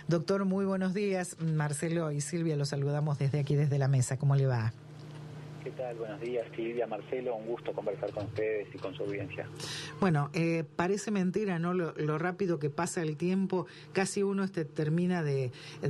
Doctor, muy buenos días. Marcelo y Silvia los saludamos desde aquí, desde la mesa. ¿Cómo le va? ¿Qué tal? Buenos días, Silvia, Marcelo, un gusto conversar con ustedes y con su audiencia. Bueno, parece mentira, ¿no? Lo rápido que pasa el tiempo, casi uno termina de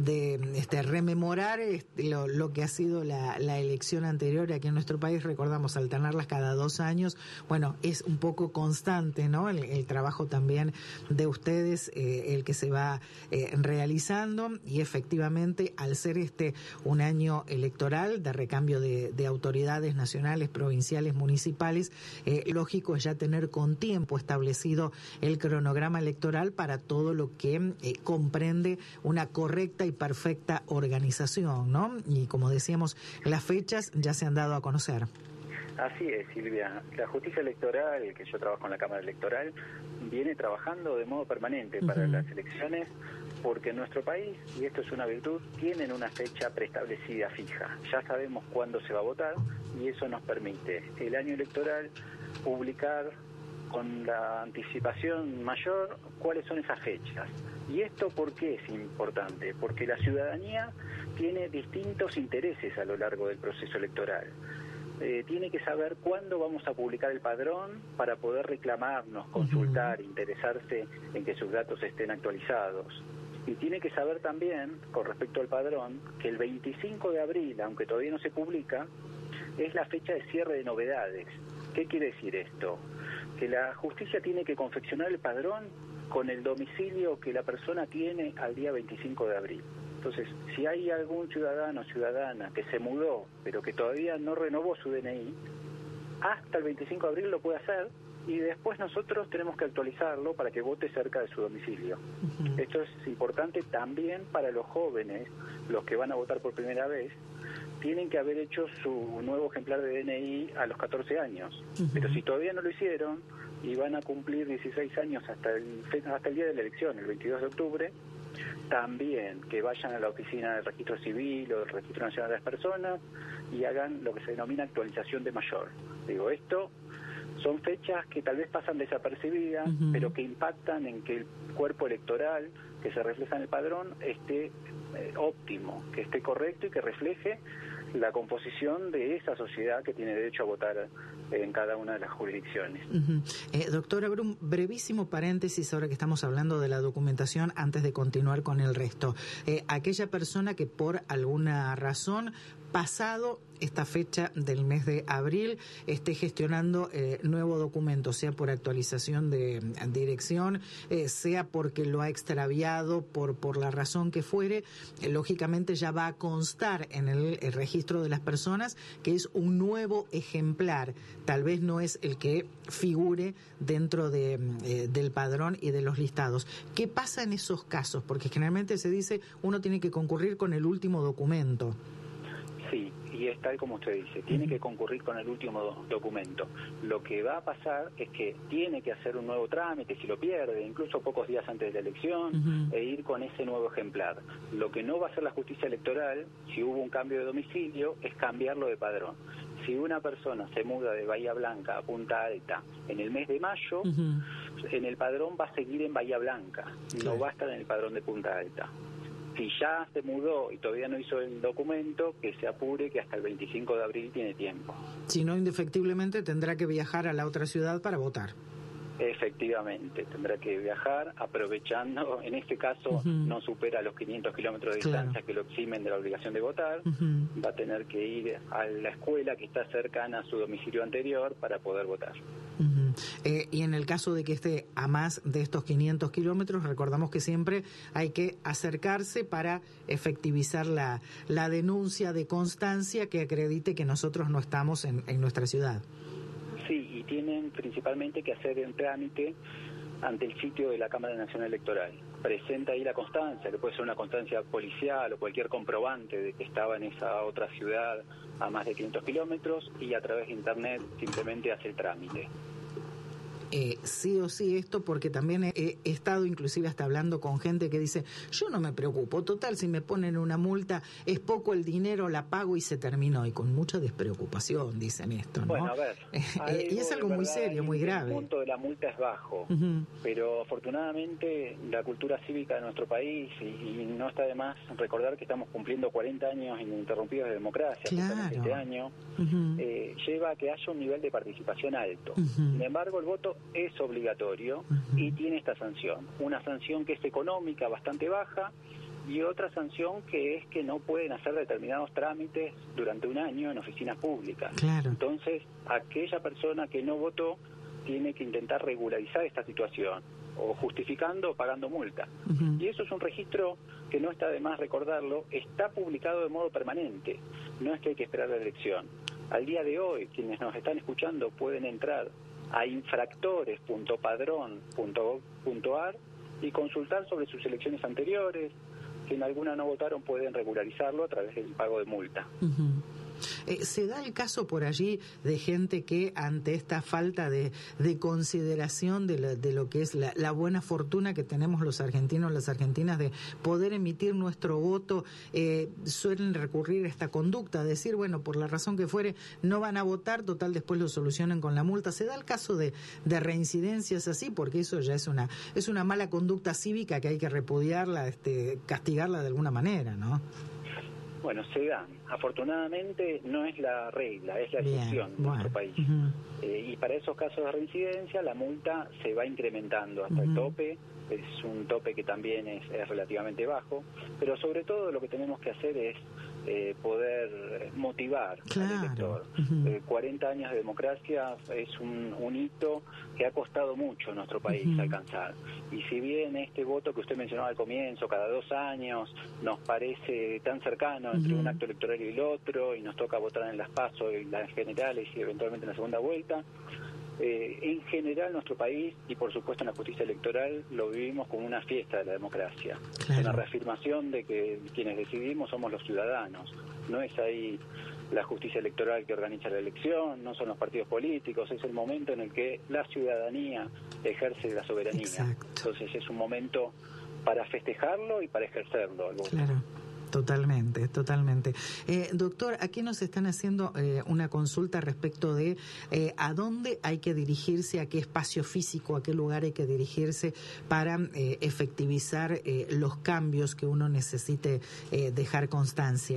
rememorar lo que ha sido la elección anterior aquí en nuestro país. Recordamos alternarlas cada 2 años. Bueno, es un poco constante, ¿no? El trabajo también de ustedes, el que se va realizando, y efectivamente, al ser un año electoral de recambio de autoridades nacionales, provinciales, municipales, lógico es ya tener con tiempo establecido el cronograma electoral para todo lo que comprende una correcta y perfecta organización, ¿no? Y como decíamos, las fechas ya se han dado a conocer. Así es, Silvia. La justicia electoral, que yo trabajo en la Cámara Electoral, viene trabajando de modo permanente para las elecciones, porque en nuestro país, y esto es una virtud, tienen una fecha preestablecida fija. Ya sabemos cuándo se va a votar y eso nos permite el año electoral publicar con la anticipación mayor cuáles son esas fechas. ¿Y esto por qué es importante? Porque la ciudadanía tiene distintos intereses a lo largo del proceso electoral. Tiene que saber cuándo vamos a publicar el padrón para poder reclamarnos, consultar, interesarse en que sus datos estén actualizados. Y tiene que saber también, con respecto al padrón, que el 25 de abril, aunque todavía no se publica, es la fecha de cierre de novedades. ¿Qué quiere decir esto? Que la justicia tiene que confeccionar el padrón con el domicilio que la persona tiene al día 25 de abril. Entonces, si hay algún ciudadano o ciudadana que se mudó, pero que todavía no renovó su DNI, hasta el 25 de abril lo puede hacer, y después nosotros tenemos que actualizarlo para que vote cerca de su domicilio. Esto es importante también para los jóvenes, los que van a votar por primera vez. Tienen que haber hecho su nuevo ejemplar de DNI a los 14 años. Pero si todavía no lo hicieron y van a cumplir 16 años hasta el día de la elección, el 22 de octubre, también que vayan a la oficina del Registro Civil o del Registro Nacional de las Personas y hagan lo que se denomina actualización de mayor. Digo, esto son fechas que tal vez pasan desapercibidas, pero que impactan en que el cuerpo electoral que se refleja en el padrón esté óptimo, que esté correcto y que refleje la composición de esa sociedad que tiene derecho a votar en cada una de las jurisdicciones. Doctor, abro un brevísimo paréntesis ahora que estamos hablando de la documentación antes de continuar con el resto. Aquella persona que por alguna razón, pasado esta fecha del mes de abril, esté gestionando nuevo documento, sea por actualización de dirección, sea porque lo ha extraviado por la razón que fuere, lógicamente ya va a constar en el registro de las personas que es un nuevo ejemplar. Tal vez no es el que figure dentro del padrón y de los listados. ¿Qué pasa en esos casos? Porque generalmente se dice uno tiene que concurrir con el último documento. Sí, y es tal como usted dice, tiene que concurrir con el último documento. Lo que va a pasar es que tiene que hacer un nuevo trámite, si lo pierde, incluso pocos días antes de la elección, e ir con ese nuevo ejemplar. Lo que no va a hacer la justicia electoral, si hubo un cambio de domicilio, es cambiarlo de padrón. Si una persona se muda de Bahía Blanca a Punta Alta en el mes de mayo, en el padrón va a seguir en Bahía Blanca, no va a estar en el padrón de Punta Alta. Si ya se mudó y todavía no hizo el documento, que se apure, que hasta el 25 de abril tiene tiempo. Si no, indefectiblemente tendrá que viajar a la otra ciudad para votar. Efectivamente, tendrá que viajar aprovechando, en este caso no supera los 500 kilómetros de distancia que lo eximen de la obligación de votar, va a tener que ir a la escuela que está cercana a su domicilio anterior para poder votar. Y en el caso de que esté a más de estos 500 kilómetros, recordamos que siempre hay que acercarse para efectivizar la denuncia de constancia que acredite que nosotros no estamos en nuestra ciudad. Sí, y tienen principalmente que hacer un trámite ante el sitio de la Cámara Nacional Electoral. Presenta ahí la constancia, que puede ser una constancia policial o cualquier comprobante de que estaba en esa otra ciudad a más de 500 kilómetros, y a través de Internet simplemente hace el trámite. sí o sí esto, porque también he estado inclusive hasta hablando con gente que dice, yo no me preocupo, total, si me ponen una multa, es poco el dinero, la pago y se terminó, y con mucha despreocupación dicen esto, ¿no? Bueno, a ver, y es algo muy serio, muy grave. El monto de la multa es bajo, pero afortunadamente la cultura cívica de nuestro país, y no está de más recordar que estamos cumpliendo 40 años ininterrumpidos de democracia, justamente este año, lleva a que haya un nivel de participación alto. Sin embargo, el voto es obligatorio y tiene esta sanción. Una sanción que es económica, bastante baja, y otra sanción que es que no pueden hacer determinados trámites durante un año en oficinas públicas. Claro. Entonces, aquella persona que no votó tiene que intentar regularizar esta situación, o justificando o pagando multa. Y eso es un registro que no está de más recordarlo, está publicado de modo permanente, no es que hay que esperar la elección. Al día de hoy, quienes nos están escuchando pueden entrar a infractores.padrón.gov.ar y consultar sobre sus elecciones anteriores. Si en alguna no votaron, pueden regularizarlo a través del pago de multa. ¿Se da el caso por allí de gente que ante esta falta de consideración de lo que es la buena fortuna que tenemos los argentinos, las argentinas, de poder emitir nuestro voto, suelen recurrir a esta conducta, decir, bueno, por la razón que fuere, no van a votar, total, después lo solucionan con la multa? ¿Se da el caso de reincidencias así? Porque eso ya es una mala conducta cívica que hay que repudiarla, castigarla de alguna manera, ¿no? Bueno, se dan. Afortunadamente no es la regla, es la excepción en nuestro país. Y para esos casos de reincidencia la multa se va incrementando hasta el tope. Es un tope que también es relativamente bajo, pero sobre todo lo que tenemos que hacer es poder motivar al elector. 40 años de democracia es un hito que ha costado mucho a nuestro país alcanzar. Y si bien este voto que usted mencionaba al comienzo, cada 2 años, nos parece tan cercano entre un acto electoral y el otro, y nos toca votar en las PASO y las generales y eventualmente en la segunda vuelta, en general nuestro país, y por supuesto en la justicia electoral, lo vivimos como una fiesta de la democracia. Una reafirmación de que quienes decidimos somos los ciudadanos. No es ahí la justicia electoral que organiza la elección, no son los partidos políticos, es el momento en el que la ciudadanía ejerce la soberanía. Exacto. Entonces es un momento para festejarlo y para ejercerlo. Claro. Totalmente. Doctor, aquí nos están haciendo una consulta respecto de a dónde hay que dirigirse, a qué espacio físico, a qué lugar hay que dirigirse para efectivizar los cambios que uno necesite dejar constancia.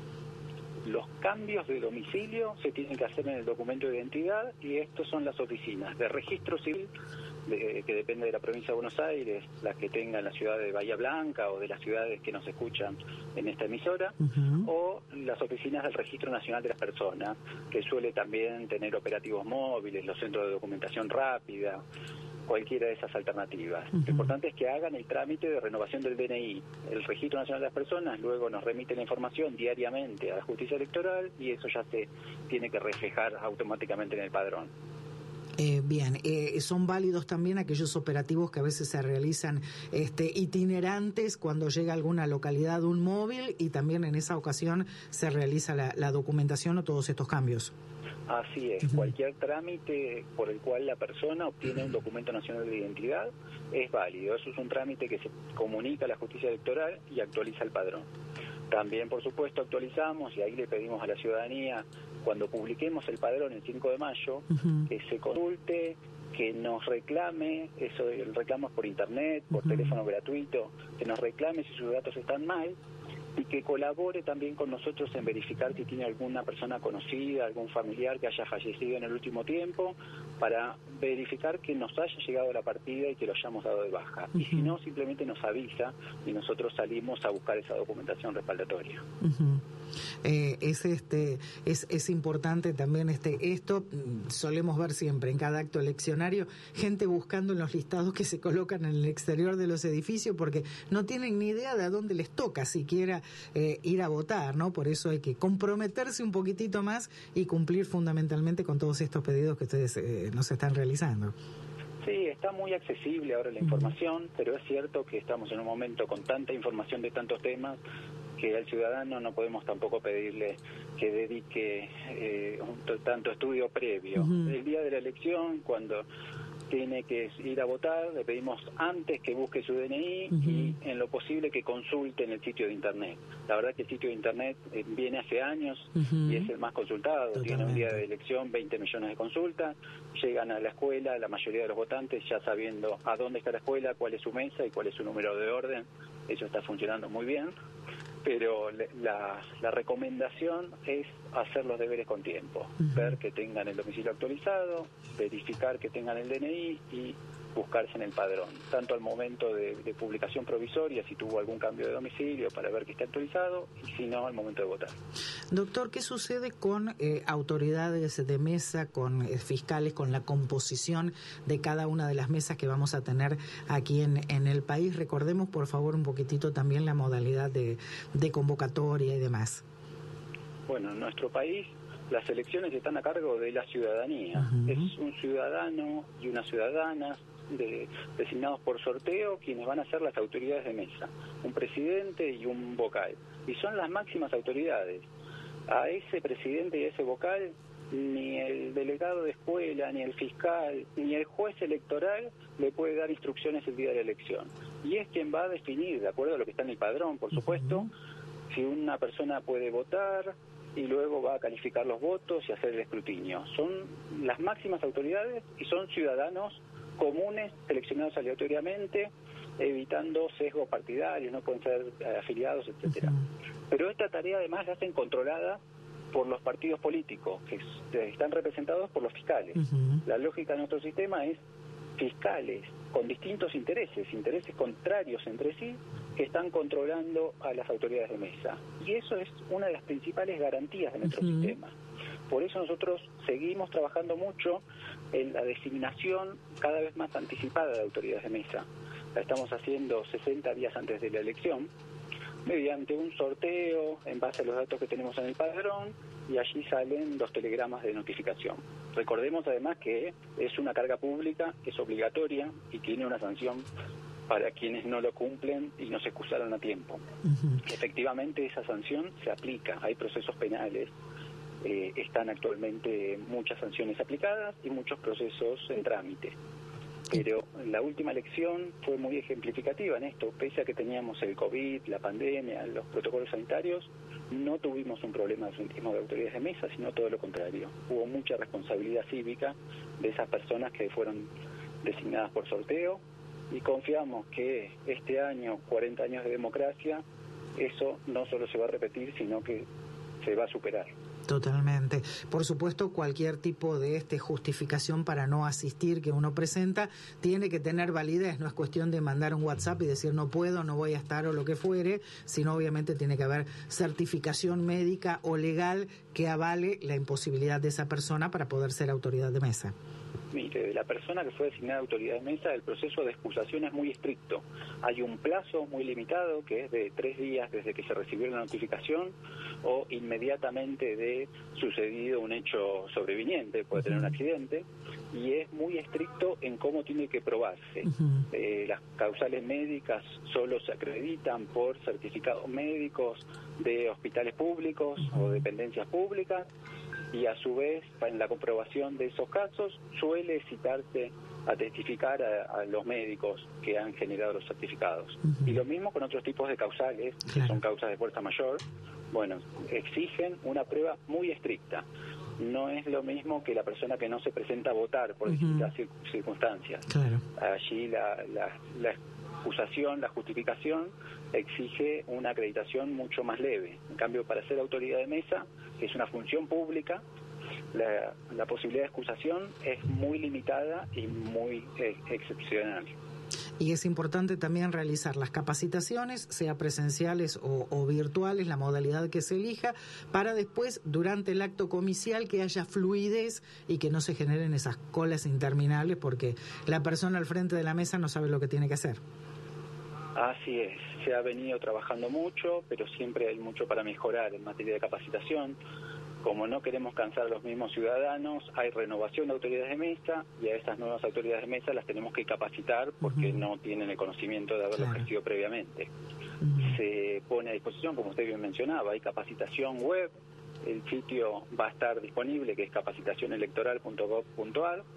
Los cambios de domicilio se tienen que hacer en el documento de identidad, y estos son las oficinas de registro civil, que depende de la provincia de Buenos Aires, las que tengan la ciudad de Bahía Blanca o de las ciudades que nos escuchan en esta emisora, o las oficinas del Registro Nacional de las Personas, que suele también tener operativos móviles, los centros de documentación rápida, cualquiera de esas alternativas. Lo importante es que hagan el trámite de renovación del DNI. El Registro Nacional de las Personas luego nos remite la información diariamente a la Justicia Electoral, y eso ya se tiene que reflejar automáticamente en el padrón. Bien, son válidos también aquellos operativos que a veces se realizan itinerantes cuando llega a alguna localidad un móvil, y también en esa ocasión se realiza la documentación o todos estos cambios. Así es, cualquier trámite por el cual la persona obtiene un documento nacional de identidad es válido. Eso es un trámite que se comunica a la justicia electoral y actualiza el padrón. También, por supuesto, actualizamos, y ahí le pedimos a la ciudadanía, cuando publiquemos el padrón el 5 de mayo, que se consulte, que nos reclame, eso el reclamo es por internet, por teléfono gratuito, que nos reclame si sus datos están mal, y que colabore también con nosotros en verificar si tiene alguna persona conocida, algún familiar que haya fallecido en el último tiempo, para verificar que nos haya llegado la partida y que lo hayamos dado de baja. Y si no, simplemente nos avisa y nosotros salimos a buscar esa documentación respaldatoria. Es importante también esto solemos ver siempre en cada acto eleccionario, gente buscando en los listados que se colocan en el exterior de los edificios, porque no tienen ni idea de a dónde les toca siquiera ir a votar, ¿no? Por eso hay que comprometerse un poquitito más y cumplir fundamentalmente con todos estos pedidos que ustedes nos están realizando. Sí, está muy accesible ahora la información, pero es cierto que estamos en un momento con tanta información de tantos temas que al ciudadano no podemos tampoco pedirle que dedique tanto estudio previo. El día de la elección, cuando tiene que ir a votar, le pedimos antes que busque su DNI y en lo posible que consulte en el sitio de Internet. La verdad que el sitio de Internet viene hace años y es el más consultado. Totalmente. Tiene un día de elección 20 millones de consultas, llegan a la escuela la mayoría de los votantes ya sabiendo a dónde está la escuela, cuál es su mesa y cuál es su número de orden. Eso está funcionando muy bien. Pero la recomendación es hacer los deberes con tiempo, ver que tengan el domicilio actualizado, verificar que tengan el DNI y buscarse en el padrón, tanto al momento de publicación provisoria, si tuvo algún cambio de domicilio para ver que esté actualizado, y si no, al momento de votar. Doctor, ¿qué sucede con autoridades de mesa, con fiscales, con la composición de cada una de las mesas que vamos a tener aquí en el país? Recordemos, por favor, un poquitito también la modalidad de convocatoria y demás. Bueno, en nuestro país las elecciones están a cargo de la ciudadanía. Es un ciudadano y una ciudadana designados por sorteo quienes van a ser las autoridades de mesa, un presidente y un vocal, y son las máximas autoridades. A ese presidente y a ese vocal ni el delegado de escuela, ni el fiscal, ni el juez electoral le puede dar instrucciones el día de la elección, y es quien va a definir, de acuerdo a lo que está en el padrón, por supuesto, si una persona puede votar y luego va a calificar los votos y hacer el escrutinio. Son las máximas autoridades y son ciudadanos comunes seleccionados aleatoriamente, evitando sesgos partidarios, no pueden ser afiliados, etcétera. Pero esta tarea además la hacen controlada por los partidos políticos, que están representados por los fiscales. La lógica de nuestro sistema es fiscales con distintos intereses contrarios entre sí, que están controlando a las autoridades de mesa. Y eso es una de las principales garantías de nuestro sistema. Por eso nosotros seguimos trabajando mucho en la designación cada vez más anticipada de autoridades de mesa. La estamos haciendo 60 días antes de la elección, mediante un sorteo en base a los datos que tenemos en el padrón, y allí salen los telegramas de notificación. Recordemos además que es una carga pública, es obligatoria y tiene una sanción para quienes no lo cumplen y no se excusaron a tiempo. Efectivamente esa sanción se aplica, hay procesos penales, están actualmente muchas sanciones aplicadas y muchos procesos en trámite. Pero la última elección fue muy ejemplificativa en esto, pese a que teníamos el COVID, la pandemia, los protocolos sanitarios, no tuvimos un problema de absentismo de autoridades de mesa, sino todo lo contrario. Hubo mucha responsabilidad cívica de esas personas que fueron designadas por sorteo, y confiamos que este año, 40 años de democracia, eso no solo se va a repetir, sino que se va a superar. Totalmente. Por supuesto, cualquier tipo de justificación para no asistir que uno presenta tiene que tener validez. No es cuestión de mandar un WhatsApp y decir no puedo, no voy a estar o lo que fuere, sino obviamente tiene que haber certificación médica o legal que avale la imposibilidad de esa persona para poder ser autoridad de mesa. Mire, de la persona que fue designada autoridad de mesa, el proceso de excusación es muy estricto. Hay un plazo muy limitado, que es de 3 días desde que se recibió la notificación o inmediatamente de sucedido un hecho sobreviniente, puede tener un accidente, y es muy estricto en cómo tiene que probarse. Las causales médicas solo se acreditan por certificados médicos de hospitales públicos o dependencias públicas, y a su vez, en la comprobación de esos casos, suele citarse a testificar a los médicos que han generado los certificados. Y lo mismo con otros tipos de causales, que son causas de fuerza mayor, bueno, exigen una prueba muy estricta. No es lo mismo que la persona que no se presenta a votar por distintas circunstancias. Allí la excusación, la justificación exige una acreditación mucho más leve. En cambio, para ser autoridad de mesa, que es una función pública, la posibilidad de excusación es muy limitada y muy excepcional. Y es importante también realizar las capacitaciones, sea presenciales o virtuales, la modalidad que se elija, para después, durante el acto comicial, que haya fluidez y que no se generen esas colas interminables porque la persona al frente de la mesa no sabe lo que tiene que hacer. Así es, se ha venido trabajando mucho, pero siempre hay mucho para mejorar en materia de capacitación. Como no queremos cansar a los mismos ciudadanos, hay renovación de autoridades de mesa, y a esas nuevas autoridades de mesa las tenemos que capacitar porque no tienen el conocimiento de haberlo ejercido previamente. Se pone a disposición, como usted bien mencionaba, hay capacitación web, el sitio va a estar disponible, que es capacitacionelectoral.gov.ar,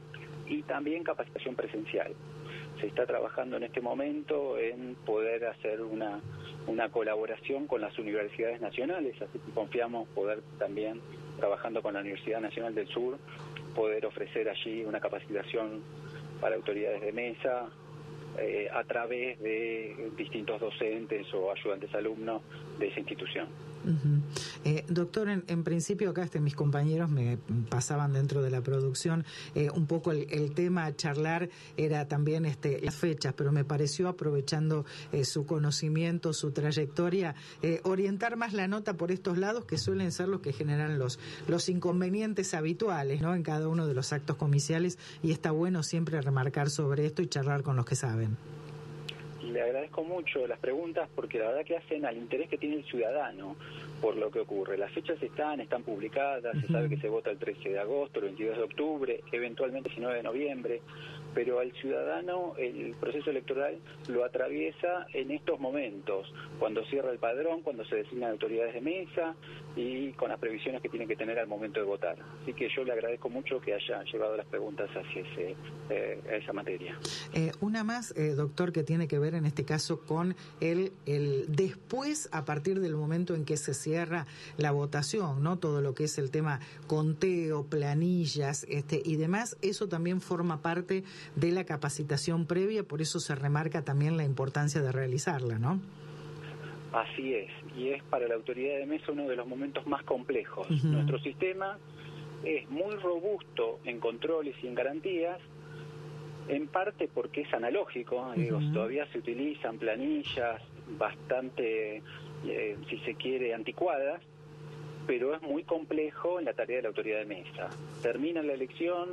y también capacitación presencial. Se está trabajando en este momento en poder hacer una colaboración con las universidades nacionales, así que confiamos poder también, trabajando con la Universidad Nacional del Sur, poder ofrecer allí una capacitación para autoridades de mesa a través de distintos docentes o ayudantes alumnos de esa institución. Doctor, en principio acá mis compañeros me pasaban dentro de la producción un poco el tema a charlar era también las fechas, pero me pareció, aprovechando su conocimiento, su trayectoria, orientar más la nota por estos lados que suelen ser los que generan los inconvenientes habituales, ¿no?, en cada uno de los actos comiciales, y está bueno siempre remarcar sobre esto y charlar con los que saben. Le agradezco mucho las preguntas porque la verdad que hacen al interés que tiene el ciudadano por lo que ocurre. Las fechas están publicadas, se sabe que se vota el 13 de agosto, el 22 de octubre, eventualmente el 19 de noviembre, pero al ciudadano el proceso electoral lo atraviesa en estos momentos, cuando cierra el padrón, cuando se designan autoridades de mesa y con las previsiones que tienen que tener al momento de votar. Así que yo le agradezco mucho que haya llevado las preguntas hacia esa materia. Una más, doctor, que tiene que ver en este caso con el después, a partir del momento en que se cierra la votación, ¿no? Todo lo que es el tema conteo, planillas y demás, eso también forma parte de la capacitación previa, por eso se remarca también la importancia de realizarla, ¿no? Así es, y es para la autoridad de mesa uno de los momentos más complejos. Nuestro sistema es muy robusto en controles y en garantías, en parte porque es analógico, todavía se utilizan planillas bastante, si se quiere, anticuadas, pero es muy complejo en la tarea de la autoridad de mesa. Termina la elección,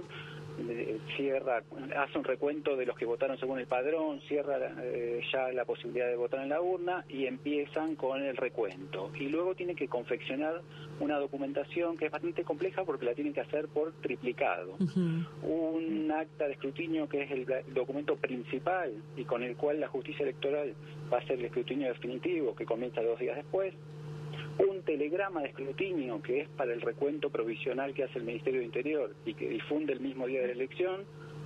hace un recuento de los que votaron según el padrón, cierra ya la posibilidad de votar en la urna y empiezan con el recuento. Y luego tienen que confeccionar una documentación que es bastante compleja porque la tienen que hacer por triplicado. Un acta de escrutinio que es el documento principal y con el cual la justicia electoral va a hacer el escrutinio definitivo que comienza 2 días después. Un telegrama de escrutinio que es para el recuento provisional que hace el Ministerio de Interior y que difunde el mismo día de la elección,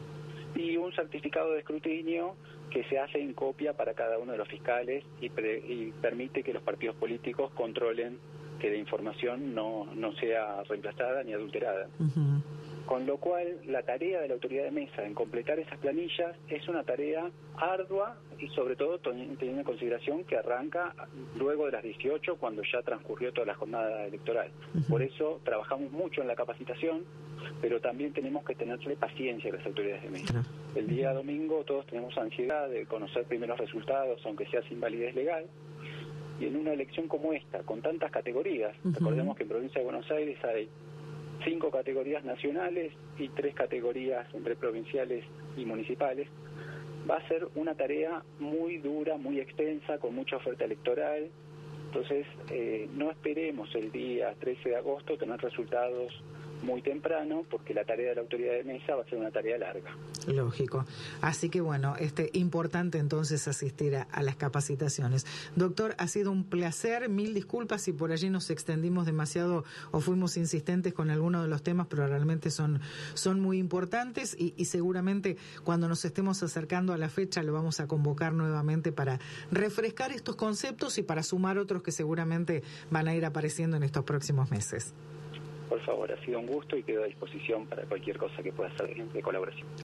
y un certificado de escrutinio que se hace en copia para cada uno de los fiscales y permite que los partidos políticos controlen que la información no sea reemplazada ni adulterada. Con lo cual, la tarea de la autoridad de mesa en completar esas planillas es una tarea ardua y sobre todo teniendo en consideración que arranca luego de las 18, cuando ya transcurrió toda la jornada electoral. Por eso trabajamos mucho en la capacitación, pero también tenemos que tenerle paciencia a las autoridades de mesa. El día domingo todos tenemos ansiedad de conocer primeros resultados, aunque sea sin validez legal. Y en una elección como esta, con tantas categorías, recordemos que en Provincia de Buenos Aires hay 5 categorías nacionales y 3 categorías entre provinciales y municipales, va a ser una tarea muy dura, muy extensa, con mucha oferta electoral. Entonces, no esperemos el día 13 de agosto tener resultados muy temprano, porque la tarea de la autoridad de mesa va a ser una tarea larga. Lógico. Así que bueno, importante entonces asistir a las capacitaciones. Doctor, ha sido un placer, 1000 disculpas si por allí nos extendimos demasiado o fuimos insistentes con algunos de los temas, pero realmente son muy importantes y seguramente cuando nos estemos acercando a la fecha lo vamos a convocar nuevamente para refrescar estos conceptos y para sumar otros que seguramente van a ir apareciendo en estos próximos meses. Por favor, ha sido un gusto y quedo a disposición para cualquier cosa que pueda ser de colaboración.